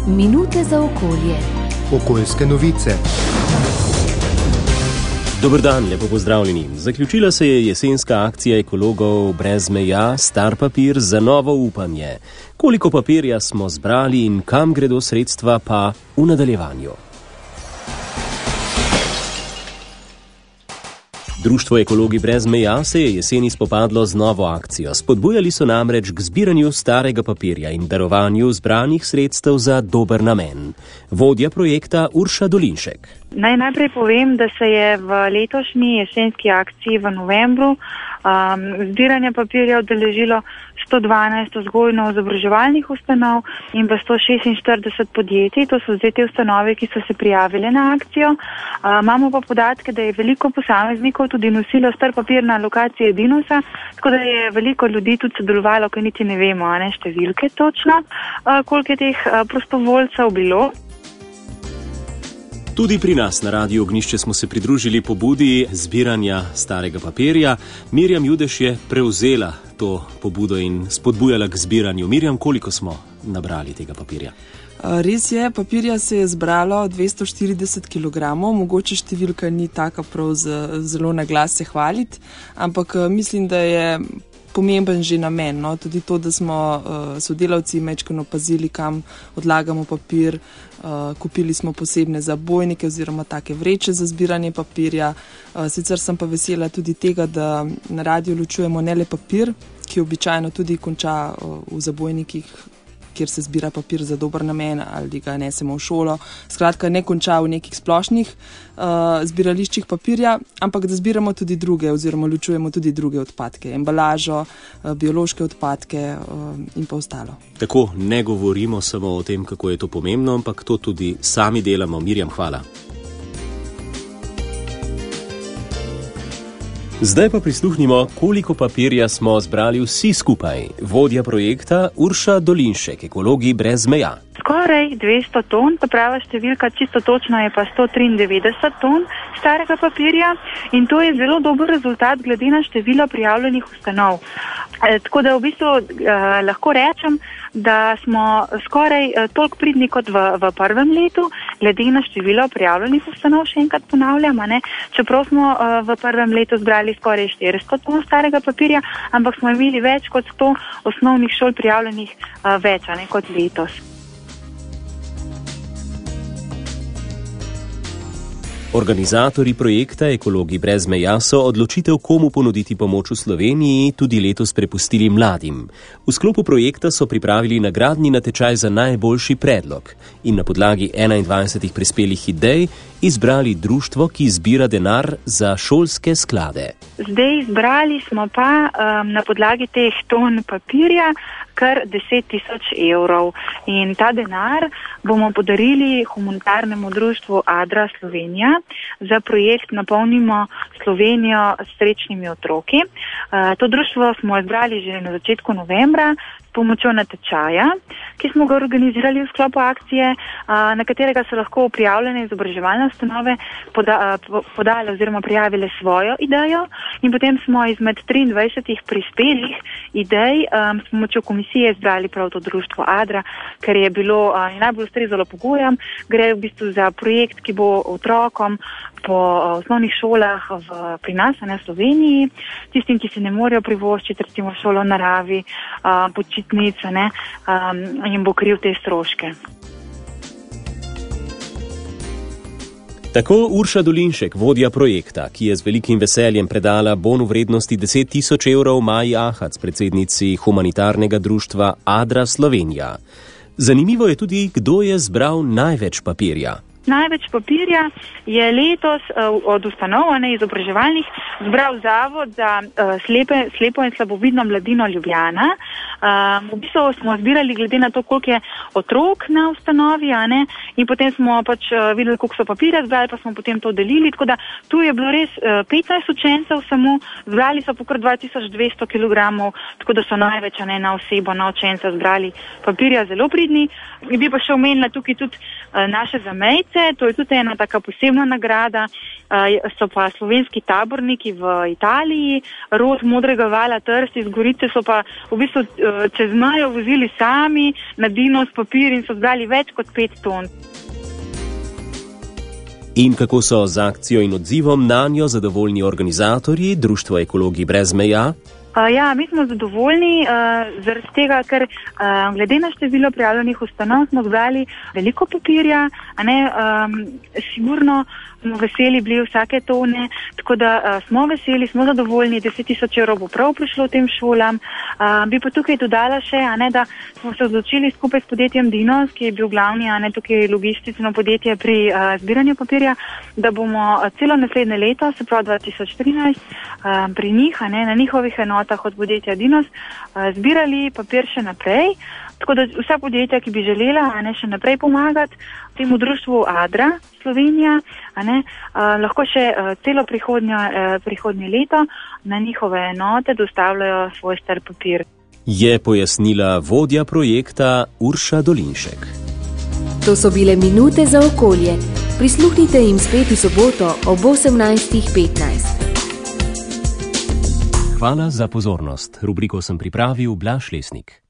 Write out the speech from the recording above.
Minute za okolje. Okoljske novice. Dober dan, lepo pozdravljeni. Zaključila se je jesenska akcija ekologov brez meja Star papir za novo upanje. Koliko papirja smo zbrali in kam gredo sredstva pa v nadaljevanju. Društvo Ekologi brez meja se je jeseni spopadlo z novo akcijo. Spodbujali so namreč k zbiranju starega papirja in darovanju zbranih sredstev za dober namen. Vodja projekta Urša Dolinšek. Naj najprej povem, da se je v letošnji jesenski akciji v novembru zbiranja papirja udeležilo 112 vzgojno-izobraževalnih ustanov in pa 146 podjetij. To so zdaj te ustanove, ki so se prijavile na akcijo. Imamo pa podatke, da je veliko posameznikov tudi nosilo star papir na lokaciji Dinosa, tako da je veliko ljudi tudi sodelovalo, ker niti ne vemo, številke točno, koliko je teh prostovoljcev bilo. Tudi pri nas na Radiu Ognjišče smo se pridružili pobudi zbiranja starega papirja. Mirjam Judež je prevzela to pobudo in spodbujala k zbiranju. Mirjam, koliko smo nabrali tega papirja? Res je, papirja se je zbralo 240 kg, mogoče številka ni taka prav zelo na glas se hvaliti, ampak mislim, da je pomemben že namen, no? Tudi to, da smo sodelavci majčkeno opazili, kam odlagamo papir, kupili smo posebne zabojnike oziroma take vreče za zbiranje papirja. Sicer sem pa vesela tudi tega, da na radiu ločujemo ne le papir, ki običajno tudi konča v zabojnikih, kjer se zbira papir za dober namen ali ga nesemo v šolo. Skratka, ne konča v nekih splošnih zbirališčih papirja, ampak da zbiramo tudi druge oziroma ločujemo tudi druge odpadke, embalažo, biološke odpadke in pa ostalo. Tako ne govorimo samo o tem, kako je to pomembno, ampak to tudi sami delamo. Mirjam, hvala. Zdaj pa prisluhnimo, koliko papirja smo zbrali vsi skupaj. Vodja projekta Urša Dolinšek, Ekologi brez meja. Skoraj 200 ton, ta prava številka čisto točno je pa 193 ton starega papirja in to je zelo dober rezultat glede na število prijavljenih ustanov. Tako da v bistvu lahko rečem, da smo skoraj toliko pridni kot v prvem letu, glede na število prijavljenih ustanov, še enkrat ponavljam, čeprav smo v prvem letu zbrali skoraj 400 ton starega papirja, ampak smo imeli več kot 100 osnovnih šol prijavljenih več, kot letos. Organizatorji projekta Ekologi brez meja so odločitev, komu ponuditi pomoč v Sloveniji, tudi letos prepustili mladim. V sklopu projekta so pripravili nagradni natečaj za najboljši predlog in na podlagi 21 prispelih idej izbrali društvo, ki zbira denar za šolske sklade. Zdaj izbrali smo pa na podlagi teh ton papirja kar 10.000 evrov in ta denar bomo podarili humanitarnemu društvu Adra Slovenija za projekt Napolnimo Slovenijo s srečnimi otroki. To društvo smo izbrali že na začetku novembra s pomočjo natečaja, ki smo ga organizirali v sklopu akcije, na katerega so lahko prijavljene izobraževalne ustanove podale oziroma prijavile svojo idejo in potem smo izmed 23 prispelih idej s pomočjo komisije izbrali prav to društvo Adra, ker je bilo najbolj ustrezalo pogojem. Gre v bistvu za projekt, ki bo otrokom po osnovnih šolah pri nas, v Sloveniji, tistim, ki se ne morejo privoščiti, recimo šolo v naravi, počitnice, jim bo kril te stroške. Tako Urša Dolinšek, vodja projekta, ki je z velikim veseljem predala bon v vrednosti 10.000 evrov Maji Ahac, predsednici humanitarnega društva Adra Slovenija. Zanimivo je tudi, kdo je zbral največ papirja. Največ papirja je letos od ustanov, izobraževalnih, zbral Zavod za slepo in slabovidno mladino Ljubljana. V bistvu smo zbirali glede na to, koliko je otrok na ustanovi, in potem smo videli, koliko so papirja zbrali, pa smo potem to delili. Tako da tu je bilo res 15 učencev samo, zbrali so pokor 2200 kg, tako da so največ na osebo, na učenca zbrali papirja zelo pridni. Bi pa še omenila tukaj tudi naše zamejce, to je tudi ena taka posebna nagrada, so pa slovenski taborniki v Italiji, rod Modrega vala Trst iz Gorice so pa v bistvu čez mejo vozili sami na Dinos papir in so zbrali več kot 5 ton. In kako so z akcijo in odzivom nanjo zadovoljni organizatorji Društvo Ekologi brez meja? Ja, mi smo zadovoljni zaradi tega, ker glede na število prijavljenih ustanov smo zbrali veliko papirja, sigurno smo veseli bili vsake tone, tako da smo veseli, smo zadovoljni, 10.000 evrov bo prav prišlo tem šolam. Bi pa tukaj dodala še, da smo se odločili skupaj s podjetjem Dinos, ki je bil glavni, tukaj logistično podjetje pri zbiranju papirja, da bomo celo naslednje leto, se pravi 2013, pri njih, na njihovih enotah od podjetja Dinos, zbirali papir še naprej. Tako da vsa podjetja, ki bi želela še naprej pomagati temu društvu Adra Slovenija, lahko še celo prihodnje leto na njihove enote dostavljajo svoj star papir. Je pojasnila vodja projekta Urša Dolinšek. To so bile minute za okolje. Prisluhnite jim spet v soboto ob 18.15. Hvala za pozornost. Rubriko sem pripravil Blaž Lesnik.